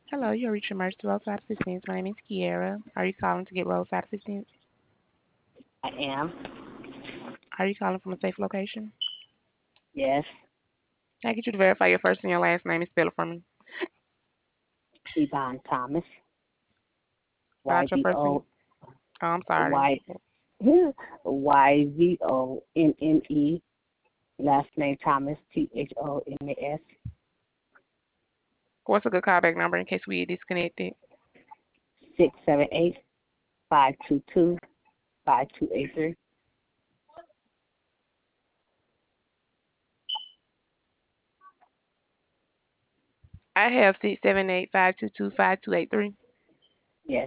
Hello, you're reaching Emergency Roadside Assistance. My name is Kiera. Are you calling to get roadside assistance? I am. Are you calling from a safe location? Yes. Can I get you to verify your first and your last name and spell it for me? Yvonne Thomas. Spell Y out your V first name. O Oh, I'm sorry. Y YVONNE. Last name Thomas. THOMAS. What's a good callback number in case we get disconnected? 678-522-5283. I have 678-522-5283. Yes.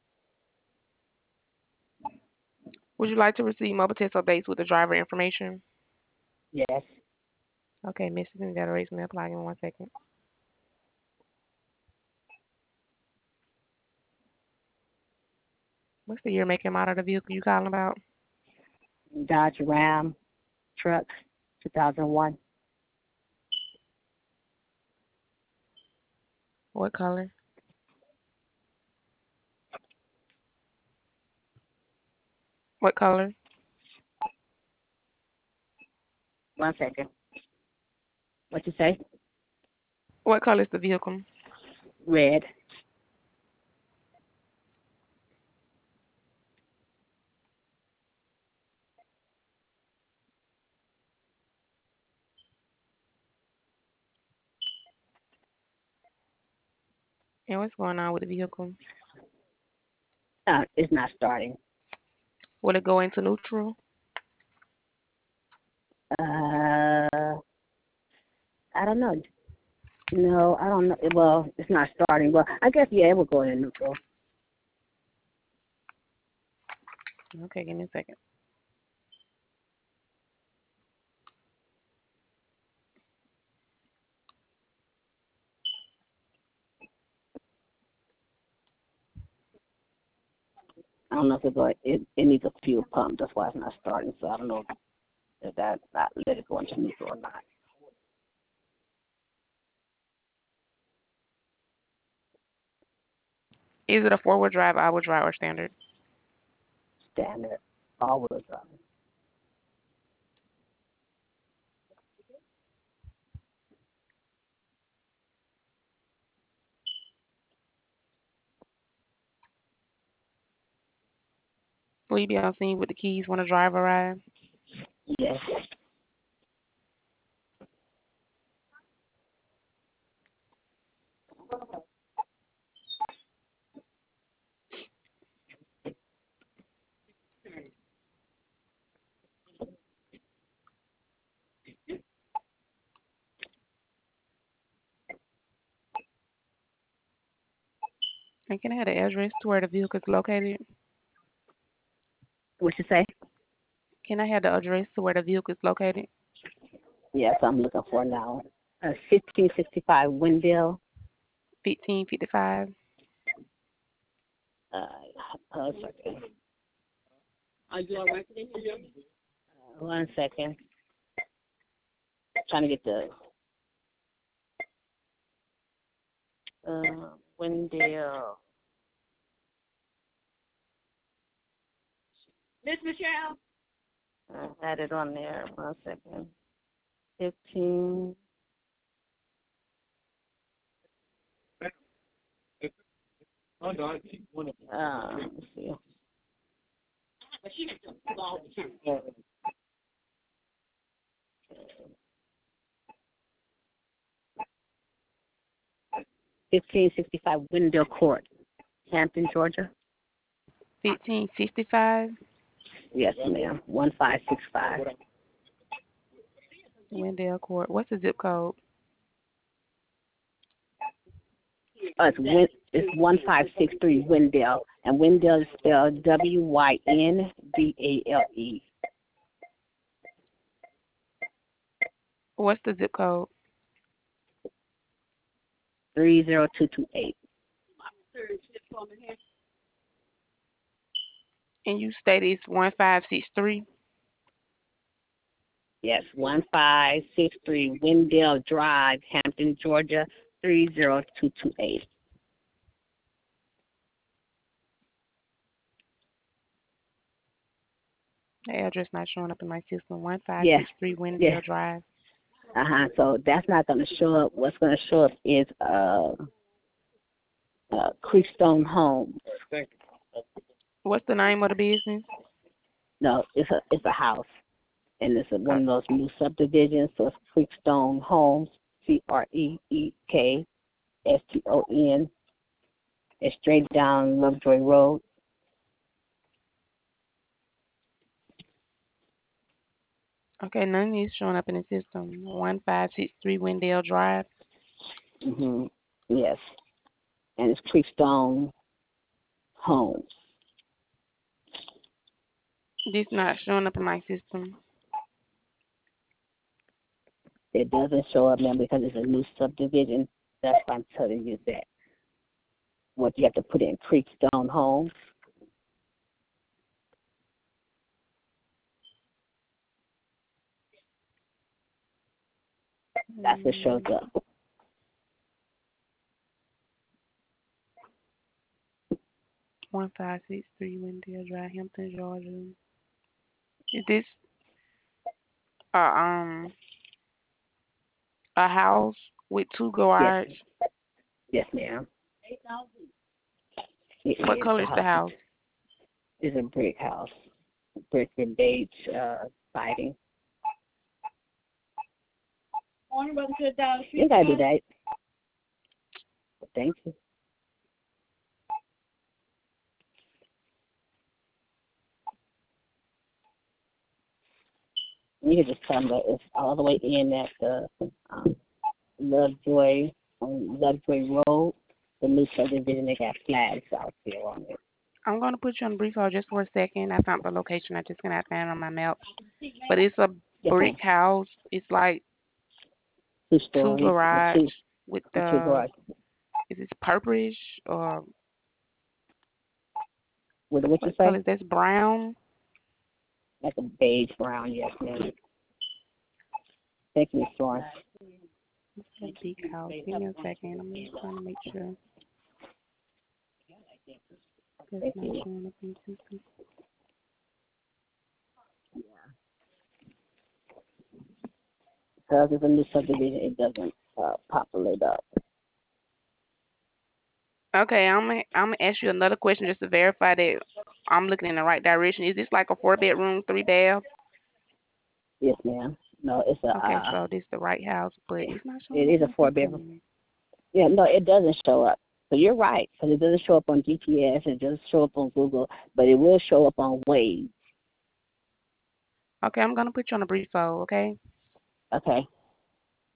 Would you like to receive mobile test updates with the driver information? Yes. Okay, messaging data rates may apply in 1 second. What's the year, make, and model of the vehicle you calling about? Dodge Ram truck. 2001. What color? What color? 1 second. What you say? What color is the vehicle? Red. And what's going on with the vehicle? It's not starting. Will it go into neutral? Uh, I don't know. No, I don't know. Well, it's not starting, but I guess yeah, it will go in neutral. Okay, give me a second. I don't know if it needs a fuel pump. That's why it's not starting. So I don't know if that not let it go into neutral or not. Is it a four-wheel drive, all-wheel drive, or standard? Standard all-wheel drive. Will you be on scene with the keys when the driver arrives? Yes. And can I have the address to where the vehicle is located? What you say? Can I have the address to where the vehicle is located? Yes, I'm looking for now. 1565 Wendell. 1555. A second. Are you all right? 1 second. Trying to get the Wendell. Miss Michelle. I had it on there. 1 second. 15. Let's see. 1565 Wendell Court, Hampton, Georgia. 1555. Yes, ma'am. 1565. Wendell Court. What's the zip code? It's 1563 Wendell, and Wendell is spelled Wyndale. What's the zip code? 30228. And you stated it's 1563. Yes, 1563 Wendell Drive, Hampton, Georgia 30228. The address not showing up in my system. Yes, 1563 yes. Wendell Drive. So that's not going to show up. What's going to show up is Creekstone Homes. What's the name of the business? No, it's a house, and it's Uh, one of those new subdivisions. So it's Creekstone Homes, Creekston. It's straight down Lovejoy Road. okay, none of these showing up in the system. 1563 Wendell Drive. Yes, and it's Creekstone Homes. This not showing up in my system. It doesn't show up now because it's a new subdivision. That's why I'm telling you that. What you have to put in Creekstone Homes. That's what shows up. 1563 Wendell Drive, Hampton, Georgia. Is this uh, um a house with two Yes, garages? yes, ma'am. It What is. color The is the house house? is a brick house, brick and beige siding. You gotta do that. Thank you. You can just tell them that it's all the way in at the Lovejoy on Lovejoy Road. The new subdivision, they got flags out there on it. I'm gonna put you on brief hold just for a second. I found the location. I just gonna find it on my map. But it's a Yes, brick ma'am. house. It's like Two two story, garage two with two the, garage is it purplish or with what you what color say? is this? Brown? Like a beige brown, yes, ma'am. Thank you, Miss Florence. It's a big house. Give me a second. I'm just trying to make sure that's Thank not you. showing up in the system. Because it's a new subdivision, it doesn't populate up. Okay, I'm gonna ask you another question just to verify that I'm looking in the right direction. Is this like a 4 bedroom, 3 bath? Yes, ma'am. No, it's a Okay, so this the right house, but it's not it showing up is in a the 4 bedroom. system. Yeah, no, it doesn't show up. So you're right, because it doesn't show up on GPS, it doesn't show up on Google, but it will show up on Waze. Okay, I'm gonna put you on a brief hold, okay? Okay.